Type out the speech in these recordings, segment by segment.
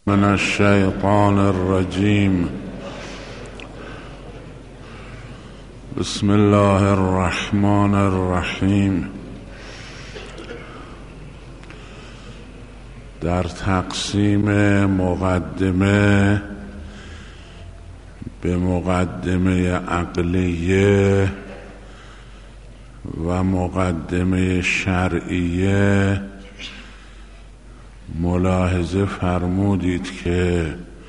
من الشیطان الرجیم. بسم الله الرحمن الرحیم. در تقسیم مقدمه به مقدمه عقلیه و مقدمه شرعیه ملاحظه فرمودید که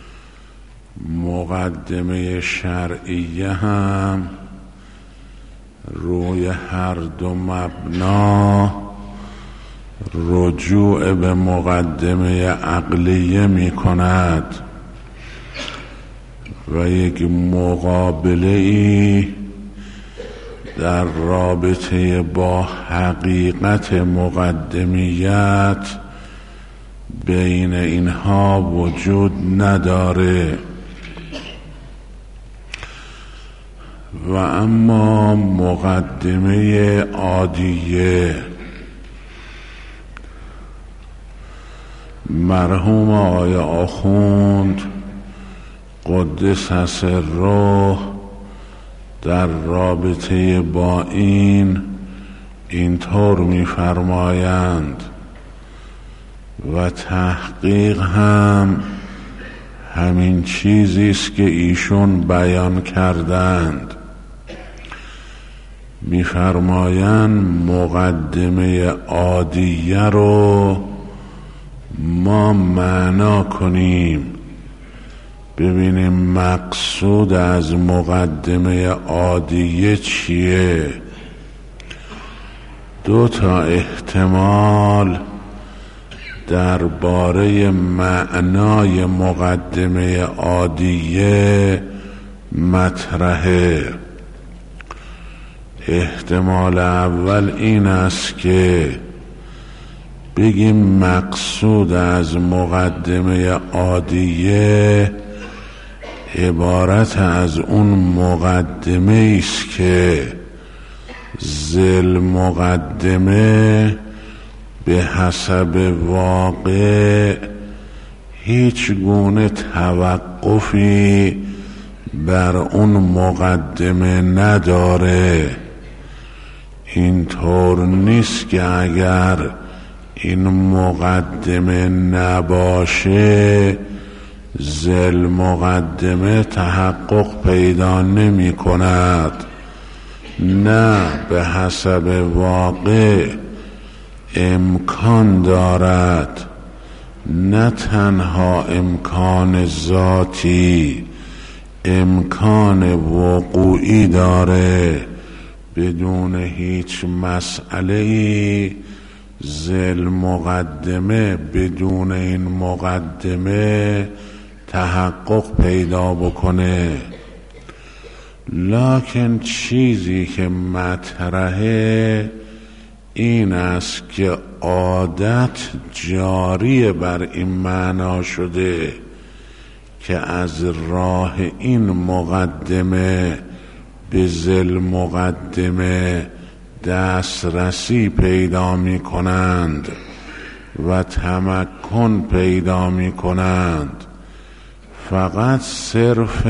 مقدمه شرعیه هم روی هر دو مبنا رجوع به مقدمه عقلیه می کند و یک مقابله ای در رابطه با حقیقت مقدمیت بین اینها وجود نداره. و اما مقدمه عادیه مرحوم آقای آخوند قدس سره در رابطه با اینطور می‌فرمایند و تحقیق هم همین چیزی است که ایشون بیان کردند. می‌فرمایند مقدمه عادیه رو ما معنا کنیم، ببینیم مقصود از مقدمه عادیه چیه. دو تا احتمال درباره معنای مقدمه عادیه مطرحه. احتمال اول این است که بگیم مقصود از مقدمه عادیه عبارت از اون مقدمه است که ذل مقدمه به حسب واقع هیچ گونه توقفی بر اون مقدمه نداره. اینطور نیست که اگر این مقدمه نباشه ذل مقدمه تحقق پیدا نمی کند. نه، به حسب واقع امکان دارد، نه تنها امکان ذاتی، امکان وقوعی داره. بدون هیچ مسئله‌ای ذل مقدمه بدون این مقدمه تحقق پیدا بکنه. لکن چیزی که مطرحه این است که عادت جاری بر این معنا شده که از راه این مقدمه به ذل مقدمه دسترسی پیدا می کنند و تمکن پیدا می کنند. فقط صرف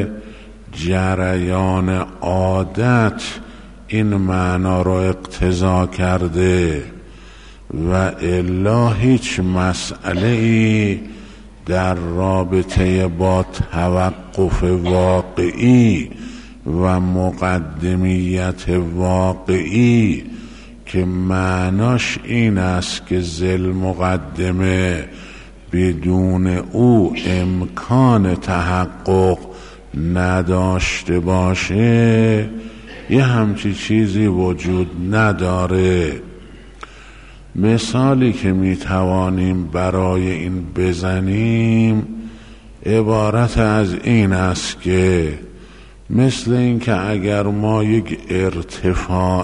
جریان عادت این معنا رو اقتضا کرده و الا هیچ مسئله ای در رابطه با توقف واقعی و مقدمیت واقعی که معناش این است که ذل مقدمه بدون او امکان تحقق نداشته باشه، یه همچی چیزی وجود نداره. مثالی که میتوانیم برای این بزنیم عبارت از این است که مثل این که اگر ما یک ارتفاع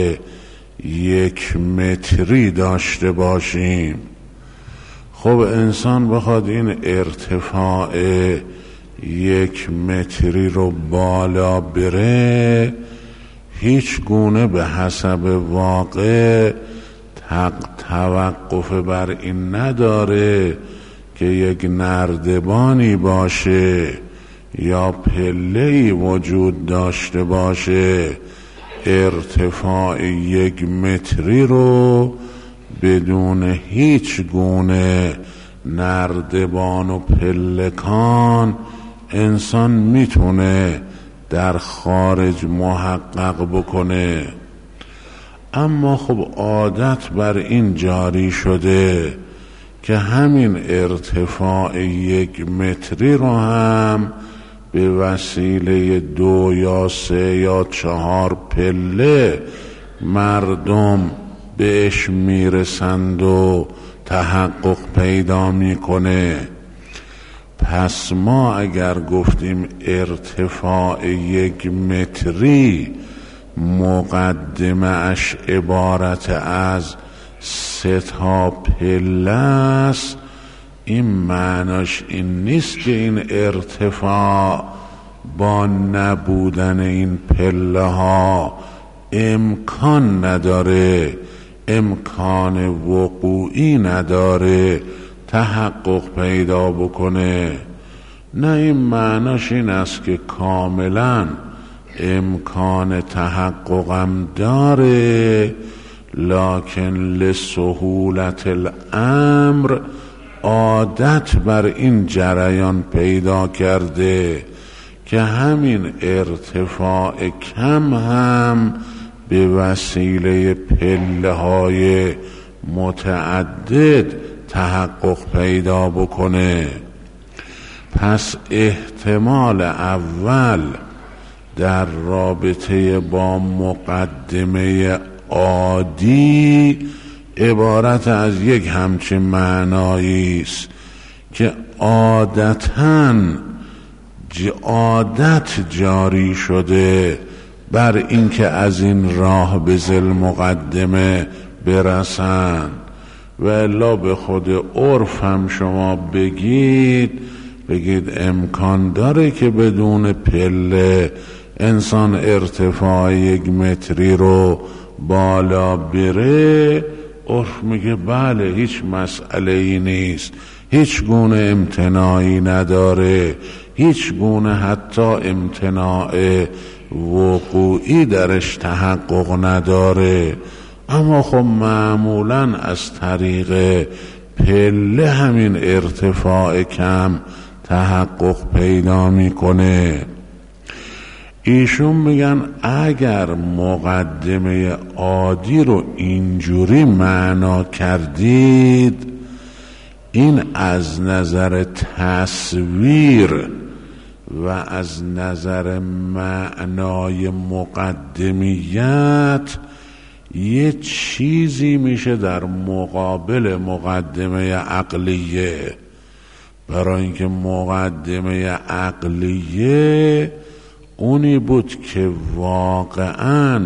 1 متری داشته باشیم، خب انسان بخواد این ارتفاع 1 متری رو بالا بره هیچ گونه به حسب واقع توقف بر این نداره که یک نردبانی باشه یا پله‌ای وجود داشته باشه ارتفاع 1 متری رو بدون هیچ گونه نردبان و پلکان انسان میتونه در خارج محقق بکنه. اما خب عادت بر این جاری شده که همین ارتفاع 1 متری رو هم به وسیله 2 یا 3 یا 4 پله مردم بهش میرسند و تحقق پیدا میکنه. پس ما اگر گفتیم ارتفاع 1 متری مقدمه اش عبارت از 3 تا پله است، این معناش این نیست که این ارتفاع با نبودن این پله ها امکان نداره، امکان وقوعی نداره تحقق پیدا بکنه. نه، این معناش این است که کاملا امکان تحققم داره، لکن لسهولت الامر عادت بر این جریان پیدا کرده که همین ارتفاع کم هم به وسیله پله های متعدد تحقق پیدا بکنه. پس احتمال اول در رابطه با مقدمه عادی عبارت از یک همچین معنایی است که عادت جاری شده بر اینکه از این راه به ذی المقدمه برسند، و الا به خود عرف هم شما بگید امکان داره که بدون پله انسان ارتفاع 1 متری رو بالا بره، عرف میگه بله هیچ مسئله ای نیست، هیچ گونه امتناعی نداره، هیچ گونه حتی امتناع وقوعی درش تحقق نداره. اما خب معمولا از طریق پله همین ارتفاع کم تحقق پیدا میکنه. ایشون میگن اگر مقدمه عادی رو اینجوری معنا کردید، این از نظر تصویر و از نظر معنای مقدمیت یه چیزی میشه در مقابل مقدمه عقلیه. برای اینکه مقدمه عقلیه اونی بود که واقعاً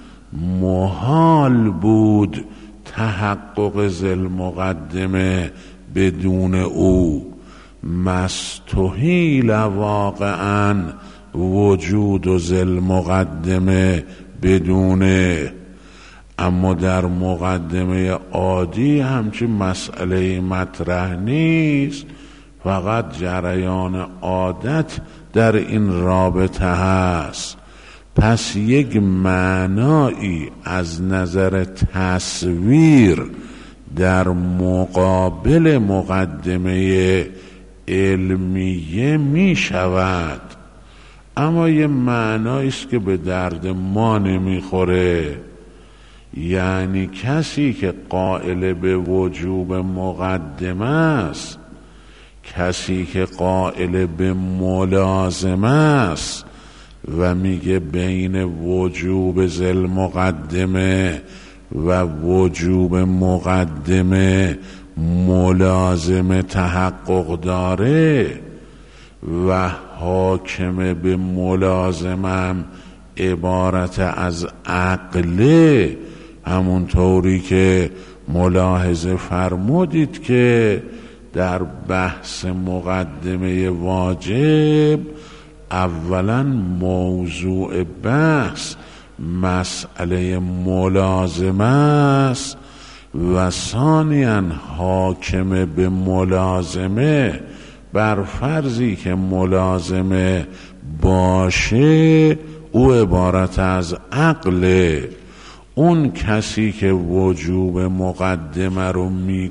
محال بود تحقق ذی المقدمه بدون او، مستحیل واقعاً وجود ذی المقدمه بدونه. اما در مقدمه عادی همچین مسئله مطرح نیست، فقط جریان عادت در این رابطه هست. پس یک معنایی از نظر تصویر در مقابل مقدمه علمیه می شود، اما یه معنایی است که به درد ما نمیخوره. یعنی کسی که قائل به وجوب مقدمه است، کسی که قائل به ملازمه است و میگه بین وجوب ذی المقدمه و وجوب مقدمه ملازمه تحقق داره و حاکم به ملازمم عبارت از عقله، همون طوری که ملاحظه فرمودید که در بحث مقدمه واجب اولا موضوع بحث مسئله ملازمه است، و ثانیاً حاکم به ملازمه بر فرضی که ملازمه باشه او عبارت از عقل. اون کسی که وجوب مقدمه رو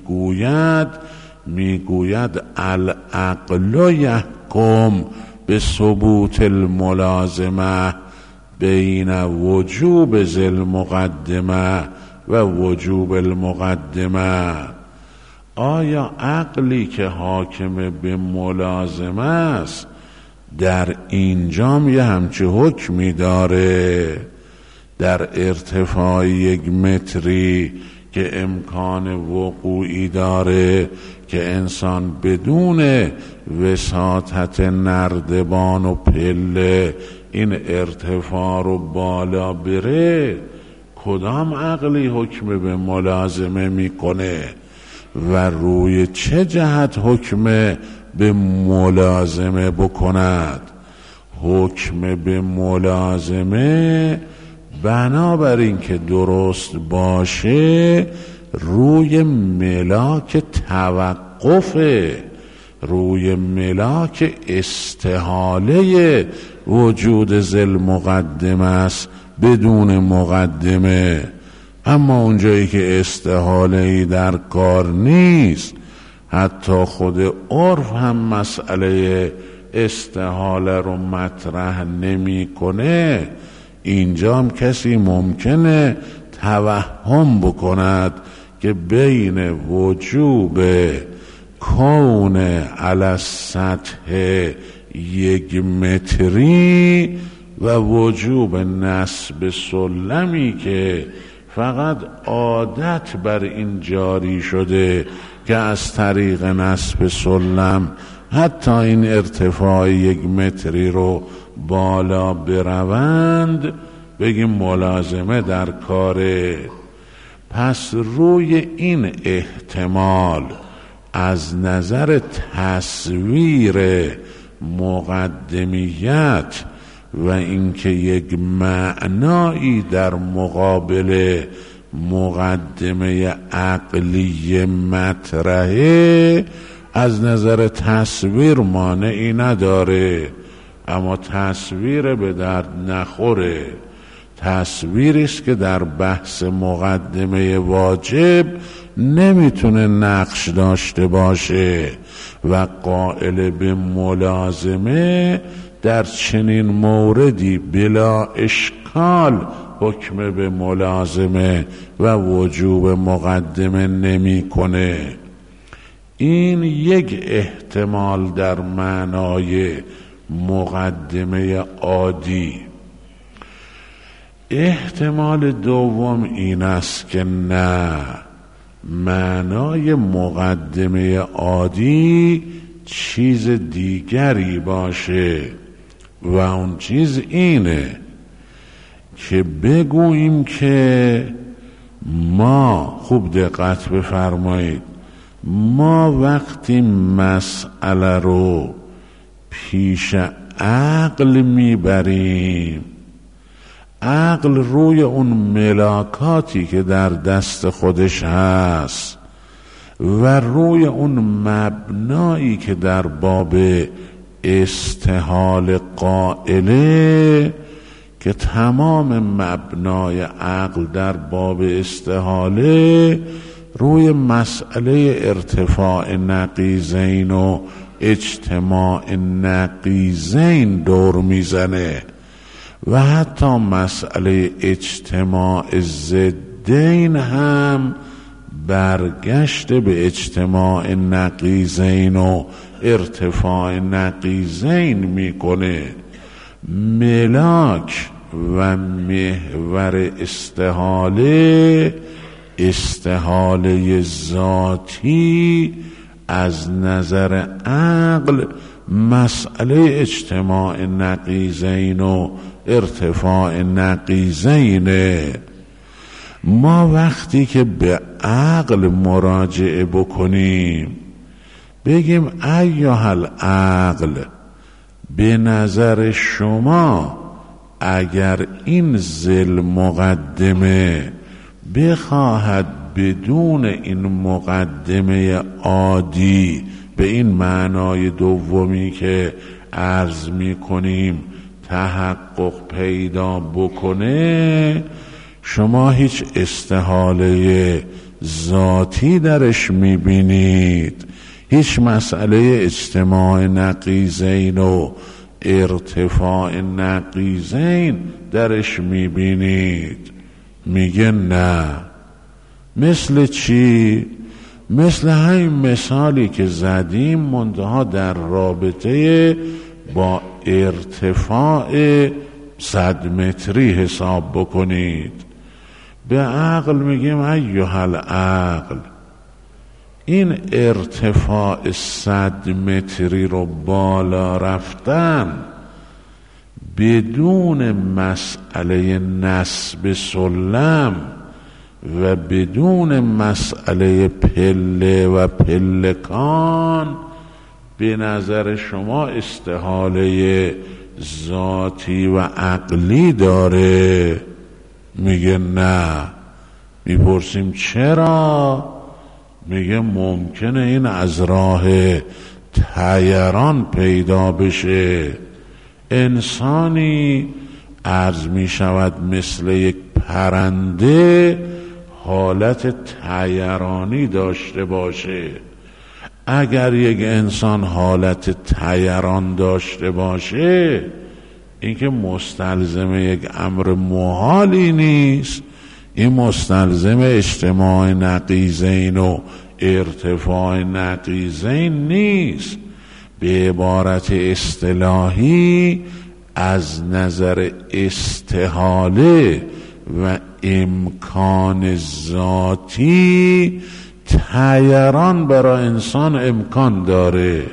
میگوید العقل یحکم به ثبوت الملازمه بین وجوب ذی المقدمه و وجوب المقدمه. آیا عقلی که حاکم به ملازمه است در اینجام یه همچه حکمی داره؟ در ارتفاع 1 متری که امکان وقوعی داره که انسان بدون وساطت نردبان و پله این ارتفاع رو بالا بره، کدام عقلی حکم به ملازمه میکنه و روی چه جهت حکم به ملازمه بکند؟ حکم به ملازمه بنابراین که درست باشه روی ملاک توقفه، روی ملاک استحاله وجود ذی المقدمه است بدون مقدمه. اما اونجایی که استحاله‌ای در کار نیست، حتی خود عرف هم مسئله استحاله رو مطرح نمی‌کنه، اینجا هم کسی ممکنه توهم بکند که بین وجوب کون علی سطح 1 متری و وجوب نصب سلمی که فقط عادت بر این جاری شده که از طریق نصب سلم حتی این ارتفاع 1 متری رو بالا بروند، بگیم ملازمه در کاره. پس روی این احتمال از نظر تصویر مقدمیت و اینکه یک معنایی در مقابل مقدمه عقلی مطرحه، از نظر تصویر مانعی نداره، اما تصویر به درد نخوره. تصویری است که در بحث مقدمه واجب نمیتونه نقش داشته باشه و قائل به ملازمه در چنین موردی بلا اشکال حکم به ملازمه و وجوب مقدمه نمی کنه. این یک احتمال در معنای مقدمه عادی. احتمال دوم این است که نه، معنای مقدمه عادی چیز دیگری باشه و اون چیز اینه که بگوییم که ما، خوب دقت بفرمایید، ما وقتی مسئله رو پیش عقل میبریم، عقل روی اون ملاکاتی که در دست خودش هست و روی اون مبنایی که در باب استحال قائله، که تمام مبنای عقل در باب استحاله روی مسئله ارتفاع نقیضین و اجتماع نقیضین دور میزنه و حتی مسئله اجتماع ضدین هم برگشت به اجتماع نقیضین و ارتفاع نقیضین میکنه. ملاک و محور استحاله ذاتی از نظر عقل مسئله اجتماع نقیضین و ارتفاع نقیضینه. ما وقتی که به عقل مراجعه بکنیم، بگیم ایها العقل، به نظر شما اگر این ذی المقدمه بخواهد بدون این مقدمه عادی به این معنای دومی که عرض می کنیم تحقق پیدا بکنه، شما هیچ استحاله ذاتی درش می بینید، هیچ مسئله اجتماع نقیضین و ارتفاع نقیضین درش می بینید. میگه نه. مثل چی؟ مثل همین مثالی که زدیم، منتها در رابطه با ارتفاع 100 متری حساب بکنید. به عقل میگیم ایها العقل، این ارتفاع 100 متری رو بالا رفتن بدون مسئله نصب سلم و بدون مسئله پله و پلکان به نظر شما استحاله ذاتی و عقلی داره؟ میگه نه. میپرسیم چرا؟ میگه ممکنه این از راه طیران پیدا بشه. انسانی عرض می شود مثل یک پرنده حالت طیرانی داشته باشه. اگر یک انسان حالت طیران داشته باشه، این که مستلزم یک امر محالی نیست، این مستلزم اجتماع نقیضین و ارتفاع نقیضین نیست. به عبارت اصطلاحی از نظر استحاله و امکان ذاتی طیران برای انسان امکان داره،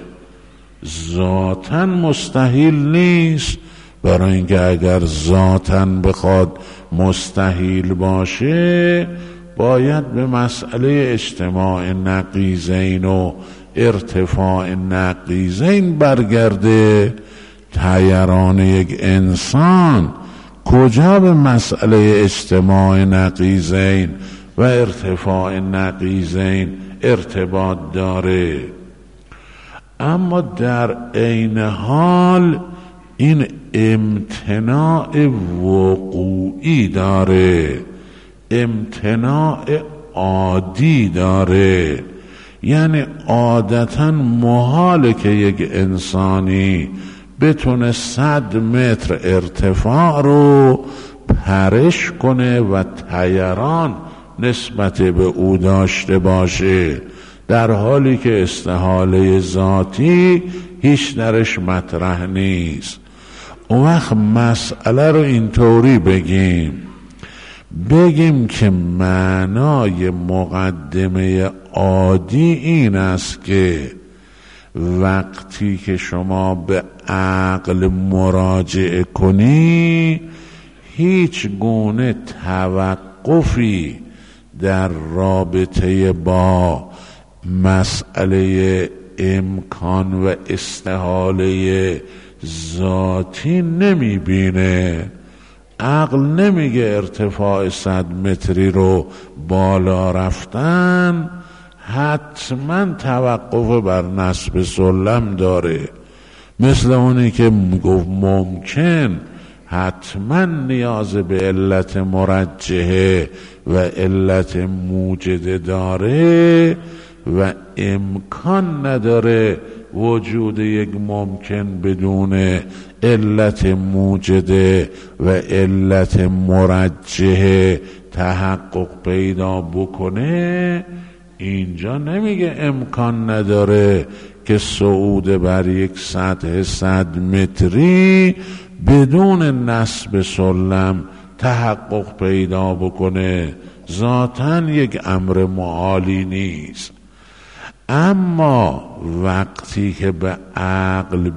ذاتاً مستحیل نیست. برای اینکه اگر ذاتاً بخواد مستحیل باشه، باید به مسئله اجتماع نقیضین و ارتفاع نقیضین برگرده. طیران یک انسان کجا به مسئله اجتماع نقیضین و ارتفاع نقیضین ارتباط داره؟ اما در عین حال این امتناع وقوعی داره، امتناع عادی داره. یعنی عادتا محاله که یک انسانی بتونه 100 متر ارتفاع رو پرش کنه و طیران نسبت به او داشته باشه، در حالی که استحاله ذاتی هیچ درش مطرح نیست. اون وقت مسئله رو اینطوری بگیم که معنای مقدمه عادی این است که وقتی که شما به عقل مراجعه کنی، هیچ گونه توقفی در رابطه با مسئله امکان و استحاله ذاتی نمی بینه. عقل نمیگه ارتفاع 100 متری رو بالا رفتن حتما توقف بر نصب سلم داره، مثل اونی که گفت ممکن حتما نیاز به علت مرجحه و علت موجده داره و امکان نداره وجود یک ممکن بدون علت موجده و علت مرجحه تحقق پیدا بکنه. اینجا نمیگه امکان نداره که صعود بر یک سطح 100 متری بدون نصب سلم تحقق پیدا بکنه، ذاتاً یک امر محالی نیست. اما وقتی که به عقل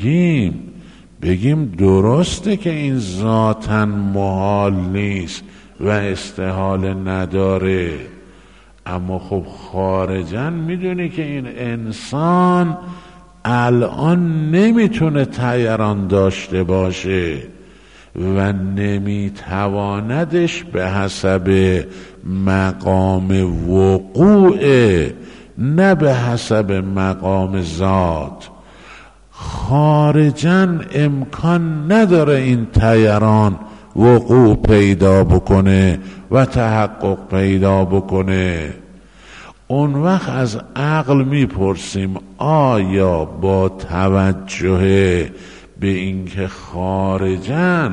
بگیم درسته که این ذاتاً محال نیست و استحاله نداره، اما خب خارجاً میدونی که این انسان الان نمیتونه طیران داشته باشه و نمیتواندش به حسب مقام وقوع، نه به حسب مقام ذات. خارجاً امکان نداره این طیران وقوع پیدا بکنه و تحقق پیدا بکنه. اون وقت از عقل میپرسیم آیا با توجه به اینکه خارجاً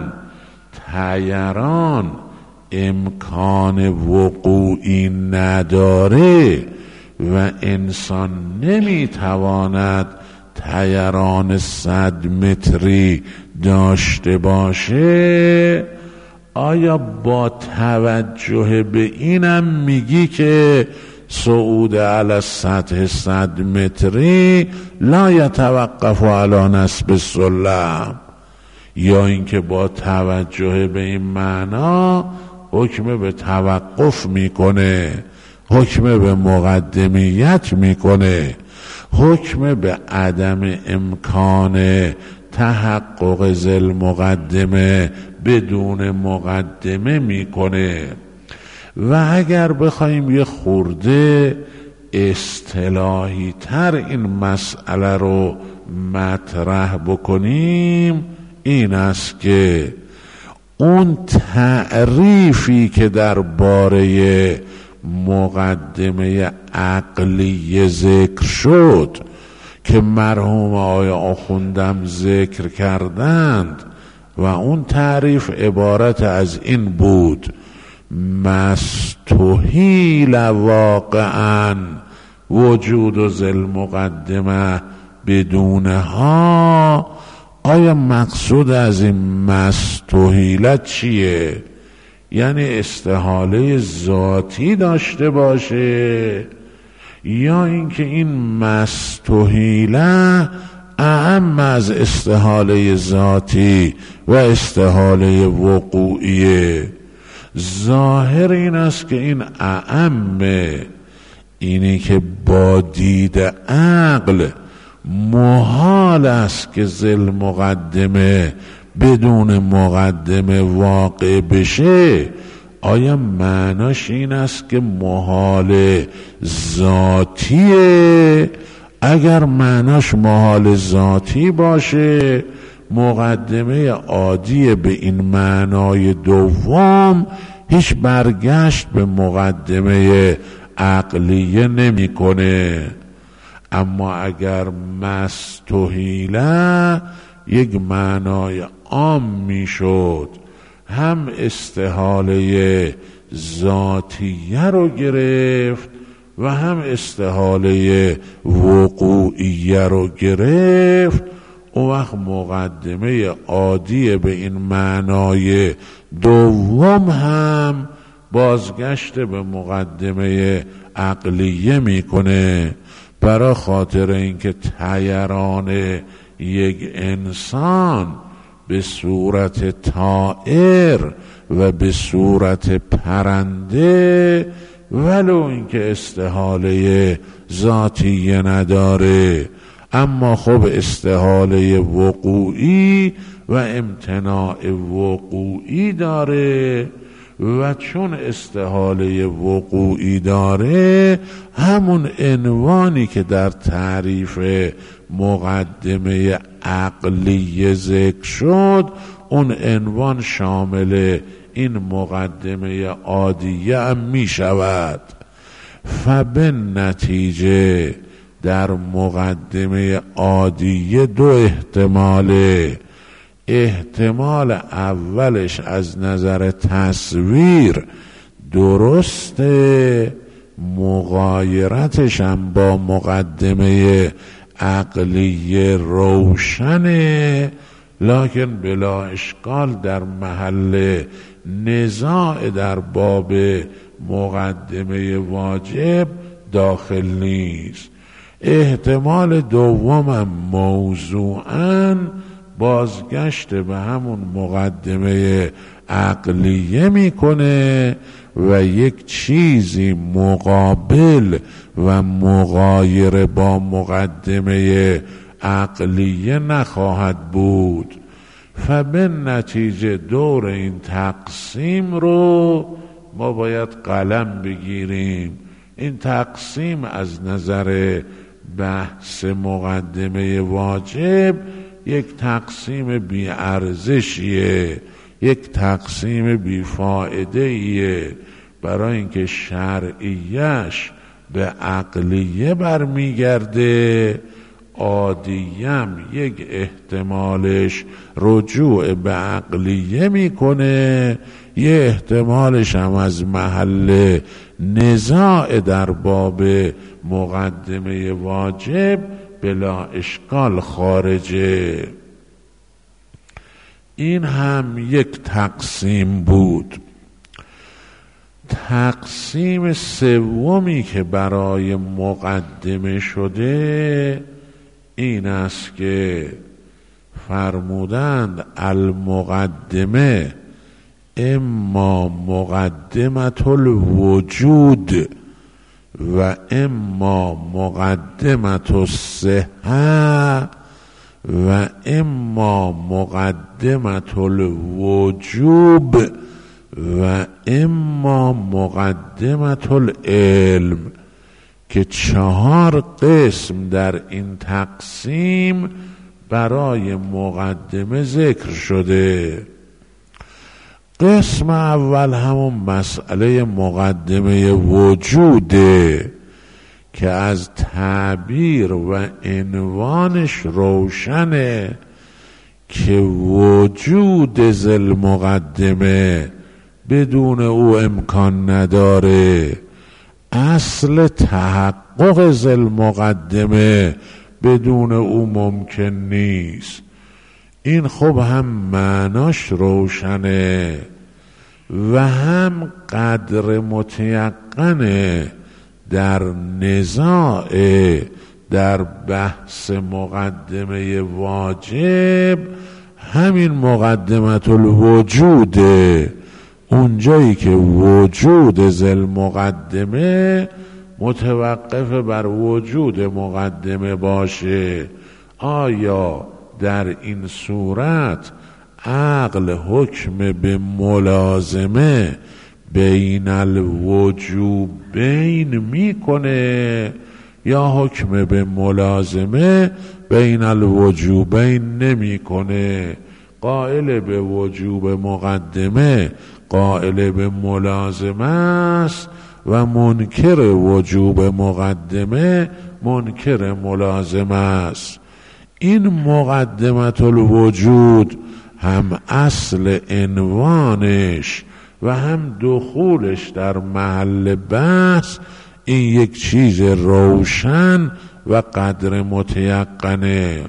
طیران امکان وقوعی نداره و انسان نمیتواند طیران 100 متری داشته باشه، آیا با توجه به اینم میگی که صعود علی سطح 100 متری لا یتوقف علی نصب السلم؟ یا اینکه با توجه به این معنا حکم به توقف میکنه، حکم به مقدمیت میکنه، حکم به عدم امکان تحقق ذل مقدمه بدون مقدمه میکنه. و اگر بخوایم یه خورده اصطلاحی تر این مسئله رو مطرح بکنیم، این است که اون تعریفی که درباره مقدمه عقلی ذکر شد که مرحوم آقای آخوندم ذکر کردند و اون تعریف عبارت از این بود: مستحیل واقعا وجود ذل مقدمه بدونها. آیا مقصود از این مستحیلت چیه؟ یعنی استحاله ذاتی داشته باشه، یا اینکه این مستحیله اعم از استحاله ذاتی و استحاله وقوعیه؟ ظاهر این است که این اعمه، اینی که با دید عقل محال است که ذل مقدمه بدون مقدمه واقع بشه. آیا معناش این است که محال ذاتیه؟ اگر معناش محال ذاتی باشه، مقدمه عادی به این معنای دوم هیچ برگشت به مقدمه عقلیه نمیکنه. اما اگر مستحیله یک معنای عام میشد، هم استحاله ذاتیه رو گرفت و هم استحاله وقوعیه رو گرفت، اون وقت مقدمه عادی به این معنای دوم هم بازگشت به مقدمه عقلیه میکنه. برای خاطر اینکه طیران یک انسان به صورت طائر و به صورت پرنده ولو اینکه استحاله ذاتیه نداره، اما خب استحاله وقوعی و امتناع وقوعی داره، و چون استحاله وقوعی داره، همون عنوانی که در تعریف مقدمه عقلی ذکر شد، اون عنوان شامل این مقدمه عادیه هم می شود. فبالنتیجه در مقدمه عادیه دو احتماله. احتمال اولش از نظر تصویر درسته، مغایرتش هم با مقدمه عقلی روشنه، لکن بلا اشکال در محل نزاع در باب مقدمه واجب داخل نیست. احتمال دومم موضوعاً بازگشت به همون مقدمه عقلیه میکنه و یک چیزی مقابل و مغایر با مقدمه عقلیه نخواهد بود. فبالنتیجه دور این تقسیم رو ما باید قلم بگیریم. این تقسیم از نظر بحث مقدمه واجب یک تقسیم بی ارزشیه، یک تقسیم بی فایدهیه، برای اینکه شرعیش به عقلیه برمیگرده، عادیم یک احتمالش رجوع به عقلیه میکنه، یه احتمالش هم از محل نزاع در باب مقدمه واجب بلا اشکال خارجه. این هم یک تقسیم بود. تقسیم سومی که برای مقدمه شده این است که فرمودند المقدمه اما مقدمت الوجود و اما مقدمت الصحة و اما مقدمت الوجوب و اما مقدمت العلم، که 4 قسم در این تقسیم برای مقدمه ذکر شده. قسم اول همون مسئله مقدمه وجوده که از تعبیر و عنوانش روشنه که وجود ذل مقدمه بدون او امکان نداره، اصل تحقق ذل مقدمه بدون او ممکن نیست. این خب هم معناش روشنه و هم قدر متیقنه در نزاع در بحث مقدمه واجب. همین مقدمت الوجوده، اونجایی که وجود ذل مقدمه متوقف بر وجود مقدمه باشه، آیا در این صورت عقل حکم به ملازمه بین الوجوبین میکنه یا حکم به ملازمه بین الوجوبین نمیکنه؟ قائل به وجوب مقدمه قائل به ملازمه است و منکر وجوب مقدمه منکر ملازمه است. این مقدمت الوجود هم اصل عنوانش و هم دخولش در محل بحث این یک چیز روشن و قدر متیقنه.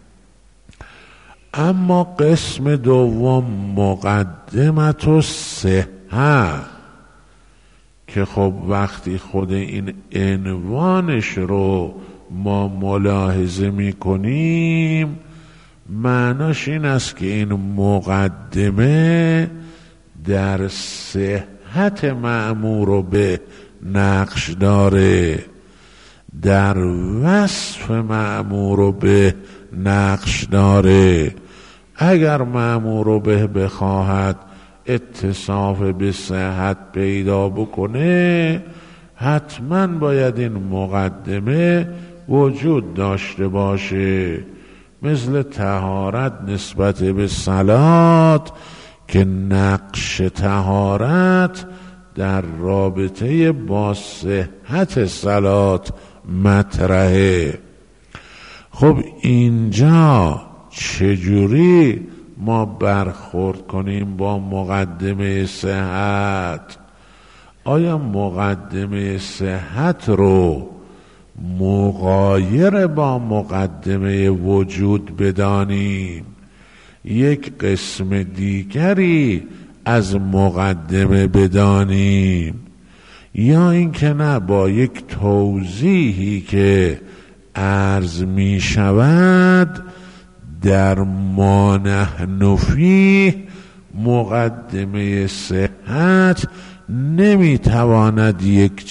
اما قسم دوم مقدمت الصحة که خب وقتی خود این عنوانش رو ما ملاحظه میکنیم معناش این است که این مقدمه در صحت مأمور به نقش داره، در وصف مأمور به نقش داره. اگر مأمور به بخواهد اتصاف به صحت پیدا بکنه حتما باید این مقدمه وجود داشته باشه، مثل طهارت نسبت به صلات که نقش طهارت در رابطه با صحت صلات مطرحه. خب اینجا چجوری ما برخورد کنیم با مقدمه صحت؟ آیا مقدمه صحت رو مغایر با مقدمه وجود بدانیم، یک قسم دیگری از مقدمه بدانیم، یا اینکه نه با یک توضیحی که عرض می شود در ما نحن فیه مقدمه صحت نمی تواند یک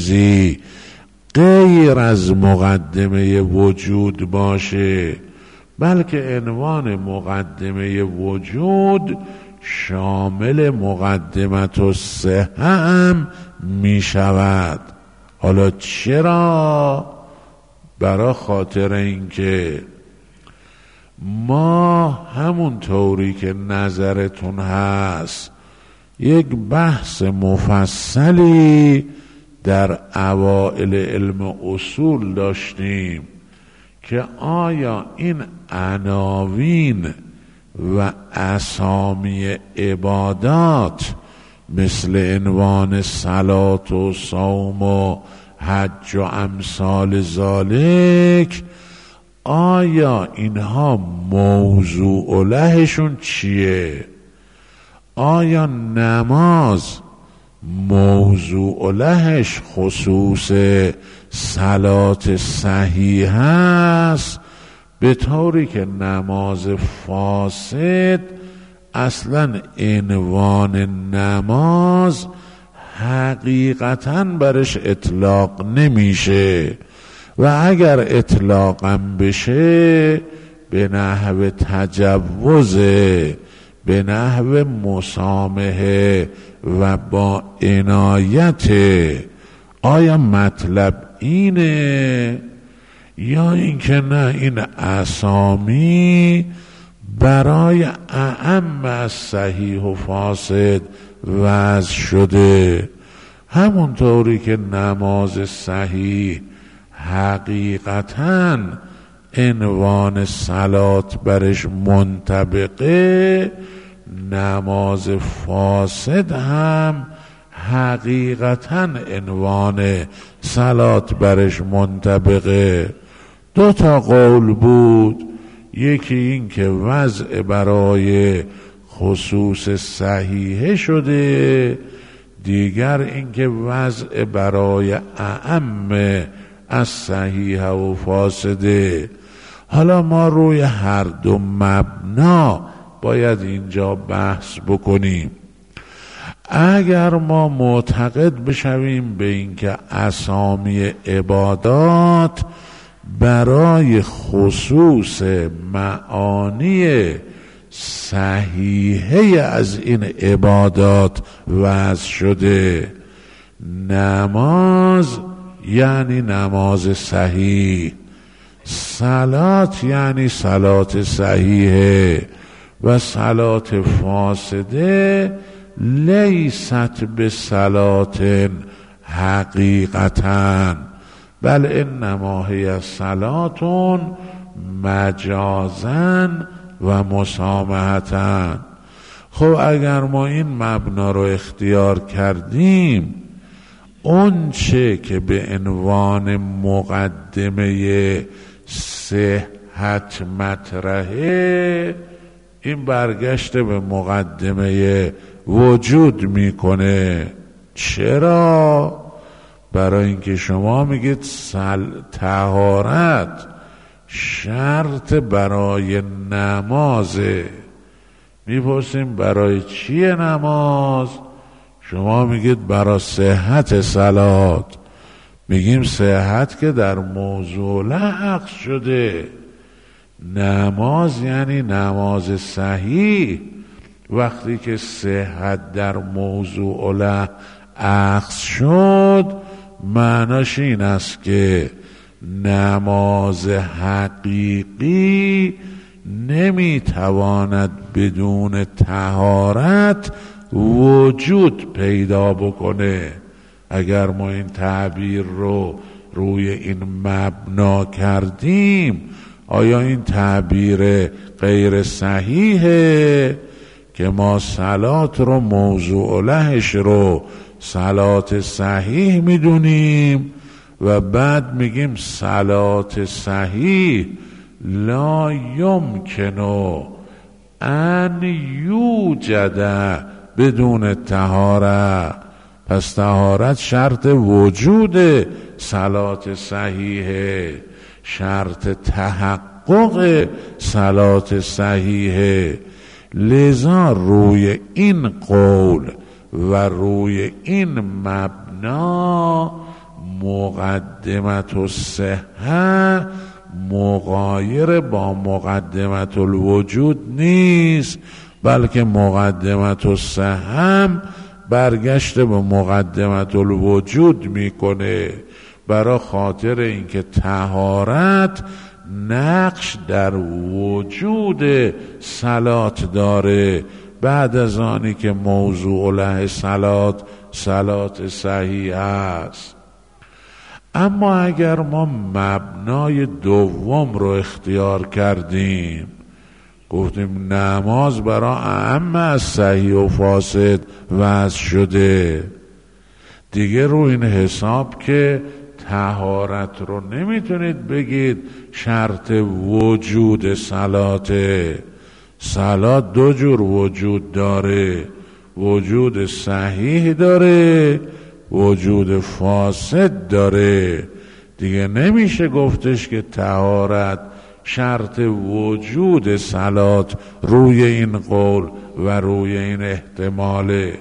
چیزی غیر از مقدمه وجود باشه، بلکه عنوان مقدمه وجود شامل مقدمت الصحه هم می شود. حالا چرا؟ برای خاطر اینکه ما همون طوری که نظرتون هست یک بحث مفصلی در اوائل علم اصول داشتیم که آیا این عناوین و اسامی عبادات مثل عنوان صلات و صوم و حج و امثال ذالک، آیا اینها موضوع لهشون چیه؟ آیا نماز موضوع لهش خصوص صلات صحیح است، به طوری که نماز فاسد اصلا عنوان نماز حقیقتاً برش اطلاق نمیشه و اگر اطلاقم بشه به نحو تجوزه، به نحو مسامحه و با عنایت. آیا مطلب اینه یا اینکه نه این اسامی برای اعم از صحیح و فاسد وضع شده؟ همونطوری که نماز صحیح حقیقتاً عنوان صلات برش منطبقه، نماز فاسد هم حقیقتاً عنوان صلات برش منطبقه. دو تا قول بود، یکی این که وضع برای خصوص صحیحه شده، دیگر این که وضع برای اعم از صحیح و فاسده. حالا ما روی هر دو مبنا باید اینجا بحث بکنیم. اگر ما معتقد بشویم به اینکه اسامی عبادات برای خصوص معانی صحیحه از این عبادات وضع شده، نماز یعنی نماز صحیح، صلات یعنی صلات صحیحه و صلات فاسده لیست به صلات حقیقتاً بل انما هی صلاتون مجازن و مسامحتن. خب اگر ما این مبنا رو اختیار کردیم، اون چه که به عنوان مقدمه صحت مطرحه، این برگشت به مقدمه وجود میکنه. چرا؟ برای اینکه شما میگید طهارت شرط برای نمازه. میپرسیم برای چیه نماز؟ شما میگید برای صحت صلات. میگیم صحت که در موضوع عقد شده، نماز یعنی نماز صحیح. وقتی که صحت در موضوع عقد شد، معناش این است که نماز حقیقی نمیتواند بدون طهارت وجود پیدا بکنه. اگر ما این تعبیر رو روی این مبنا کردیم، آیا این تعبیر غیر صحیحه که ما صلات رو موضوع لهش رو صلات صحیح میدونیم و بعد میگیم صلات صحیح لا یمکن ان یوجد بدون طهارت. پس طهارت شرط وجود صلات صحیحه، شرط تحقق صلات صحیحه. لذا روی این قول و روی این مبنا مقدمت الصحه مغایر با مقدمت الوجود نیست، بلکه مقدمت الصحه هم برگشت به مقدمت الوجود میکنه، برای خاطر اینکه طهارت نقش در وجود صلات داره. بعد از آنی که موضوع له صلات صحیح است. اما اگر ما مبنای دوم رو اختیار کردیم، گفتیم نماز برای اعم از صحیح و فاسد وضع شده، دیگه رو این حساب که طهارت رو نمیتونید بگید شرط وجود صلاته. صلات دو جور وجود داره، وجود صحیح داره، وجود فاسد داره. دیگه نمیشه گفتش که طهارت شرط وجود صلات روی این قول و روی این احتماله.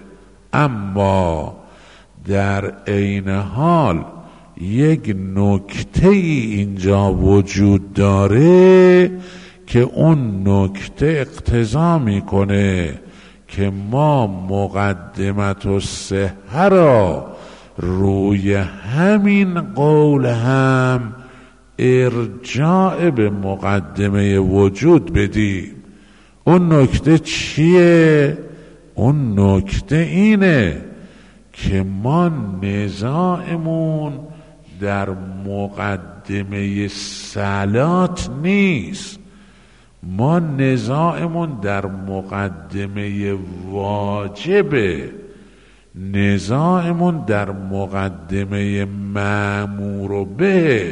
اما در عین حال یک نکته اینجا وجود داره که اون نکته اقتضا میکنه که ما مقدمت الصحه را روی همین قول هم ارجاع به مقدمه وجود بدیم. اون نکته چیه؟ اون نکته اینه که ما نزاعمون در مقدمه صلات نیست، ما نزاعمون در مقدمه واجبه، نزاعمون در مقدمه مأمور به.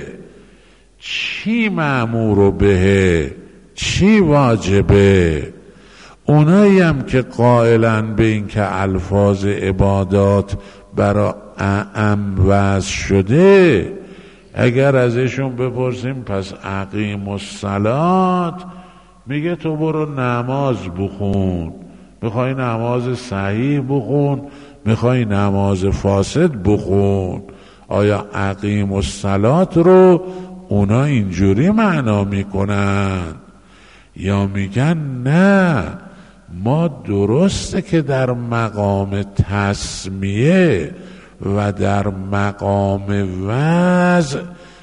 چی مأمور به؟ چی واجبه؟ اونایی هم که قائلن به این که الفاظ عبادات برای اعم وضع شده، اگر ازشون بپرسیم پس اقیم الصلات، میگه تو برو نماز بخون. میخوای نماز صحیح بخون، میخوای نماز فاسد بخون. آیا اقیم الصلات رو اونا اینجوری معنا میکنن یا میگن نه، ما درسته که در مقام تسمیه و در مقام وضع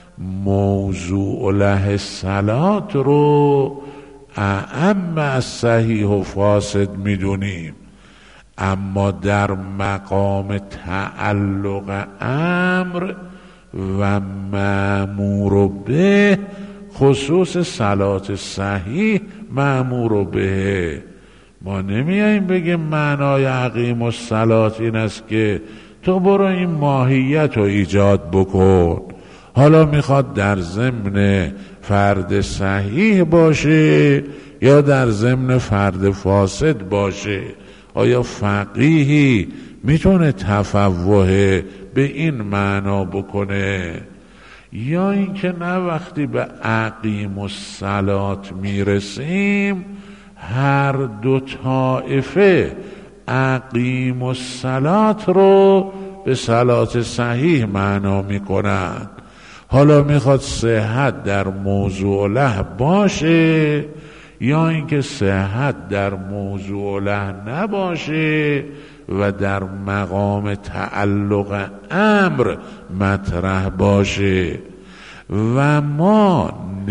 موضوع له صلات رو اعم از صحیح و فاسد میدونیم، اما در مقام تعلق امر و مأمور به، خصوص صلات صحیح مأمور به، ما نمیاییم بگیم معنای اقیم الصلات این است که تو برو این ماهیت رو ایجاد بکن. حالا میخواد در ضمن فرد صحیح باشه یا در ضمن فرد فاسد باشه، آیا فقیهی میتونه تفوه به این معنا بکنه؟ یا اینکه نه، وقتی به اقیم الصلات میرسیم هر دو طائفه اقیم الصلات رو به صلات صحیح معنا میکنن. حالا میخواد صحت در موضوع له باشه یا اینکه صحت در موضوع له نباشه و در مقام تعلق امر مطرح باشه. و ما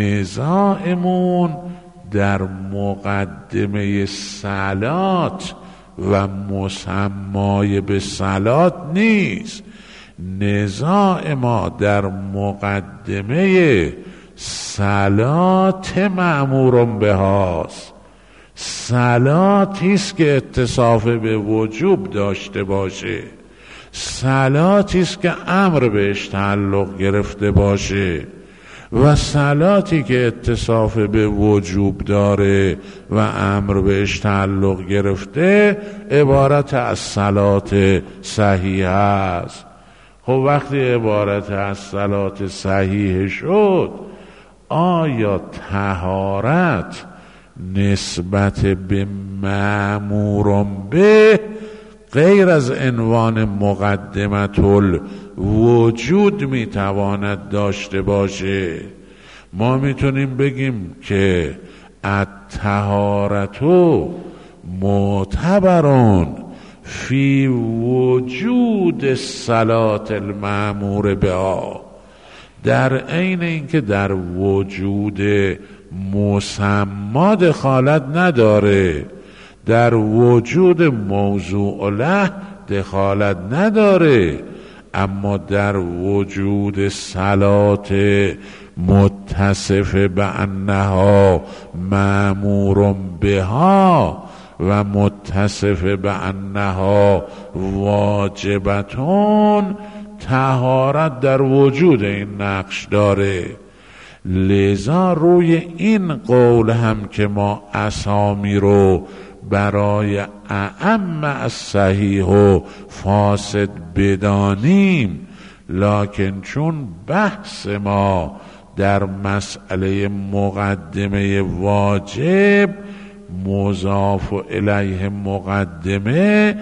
نزاعمون در مقدمه صلات و مسمای به صلات نیست، نزاع ما در مقدمه صلات مأمور بهاست. صلاتیست که اتصاف به وجوب داشته باشه، صلاتیست که امر بهش تعلق گرفته باشه، و صلاتی که اتصاف به وجوب داره و امر بهش تعلق گرفته عبارت از صلات صحیح است. خب وقتی عبارت از صلات صحیح شد، آیا طهارت نسبت به مأمور به غیر از عنوان مقدمت الوجود میتواند داشته باشه؟ ما میتونیم بگیم که الطهارتو معتبرون فی وجود الصلاة المأمور بها، در عین اینکه در وجود مسما دخالت نداره، در وجود موضوع له دخالت نداره، اما در وجود صلات متصف به انها مأمور بها و متصف به انها واجبتون، طهارت در وجود این نقش داره. لذا روی این قول هم که ما اسامی رو برای اعم از صحیح و فاسد بدانیم، لکن چون بحث ما در مسئله مقدمه واجب مضاف الیه مقدمه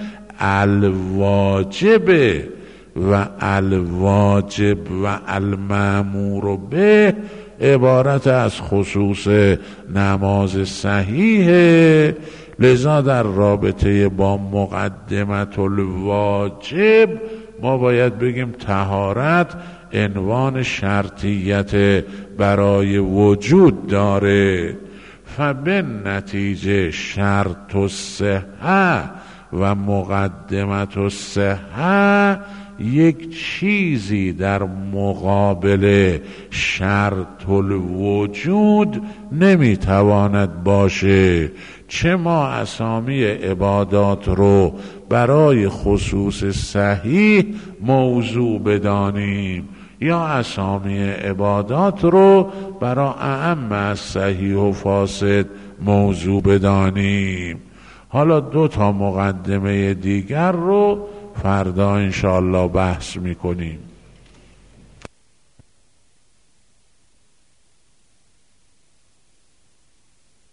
الواجبه و الواجب و المأمور به عبارت از خصوص نماز صحیحه، لذا در رابطه با مقدمت الواجب ما باید بگیم طهارت عنوان شرطیت برای وجود داره. فبالنتیجه شرط الصحه و مقدمت الصحه یک چیزی در مقابل شرط الوجود نمیتواند باشه. چه ما اسامی عبادات رو برای خصوص صحیح موضوع بدانیم یا اسامی عبادات رو برای اعم از صحیح و فاسد موضوع بدانیم. حالا 2 مقدمه دیگر رو فردا انشاءالله بحث میکنیم.